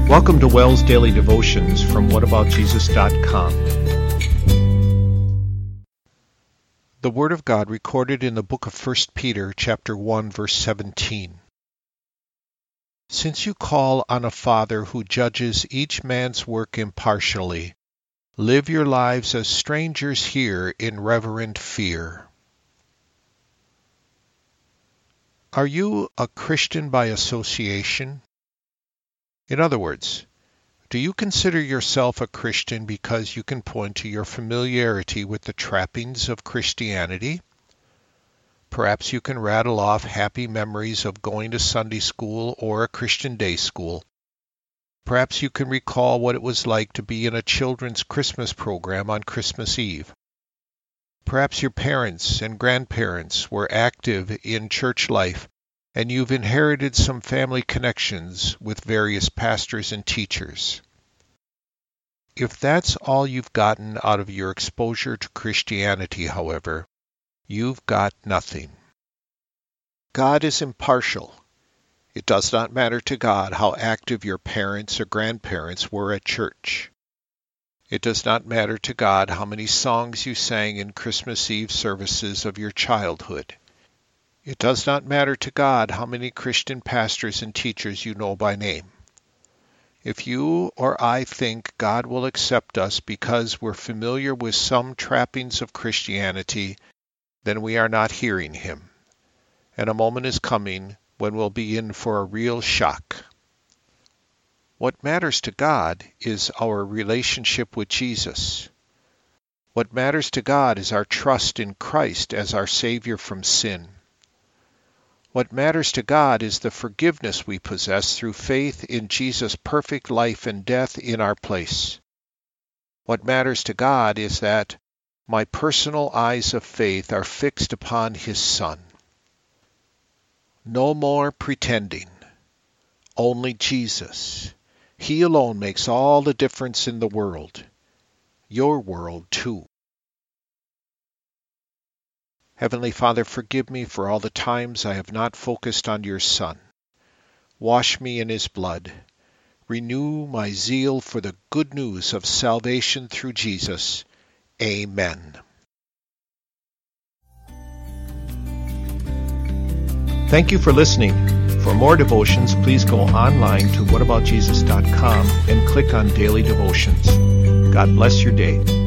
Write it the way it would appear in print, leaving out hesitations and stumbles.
Welcome to Wells Daily Devotions from whataboutjesus.com. The Word of God recorded in the book of 1 Peter, chapter 1, verse 17. Since you call on a Father who judges each man's work impartially, live your lives as strangers here in reverent fear. Are you a Christian by association? In other words, do you consider yourself a Christian because you can point to your familiarity with the trappings of Christianity? Perhaps you can rattle off happy memories of going to Sunday school or a Christian day school. Perhaps you can recall what it was like to be in a children's Christmas program on Christmas Eve. Perhaps your parents and grandparents were active in church life, and you've inherited some family connections with various pastors and teachers. If that's all you've gotten out of your exposure to Christianity, however, you've got nothing. God is impartial. It does not matter to God how active your parents or grandparents were at church. It does not matter to God how many songs you sang in Christmas Eve services of your childhood. It does not matter to God how many Christian pastors and teachers you know by name. If you or I think God will accept us because we're familiar with some trappings of Christianity, then we are not hearing Him. And a moment is coming when we'll be in for a real shock. What matters to God is our relationship with Jesus. What matters to God is our trust in Christ as our Savior from sin. What matters to God is the forgiveness we possess through faith in Jesus' perfect life and death in our place. What matters to God is that my personal eyes of faith are fixed upon His Son. No more pretending. Only Jesus. He alone makes all the difference in the world. Your world, too. Heavenly Father, forgive me for all the times I have not focused on your Son. Wash me in His blood. Renew my zeal for the good news of salvation through Jesus. Amen. Thank you for listening. For more devotions, please go online to whataboutjesus.com and click on Daily Devotions. God bless your day.